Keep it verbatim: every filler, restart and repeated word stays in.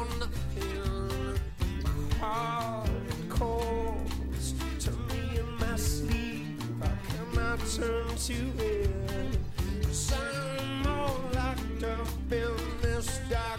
nothing. My heart calls to me in my sleep. How can I turn to it? 'Cause I'm all locked up in this dark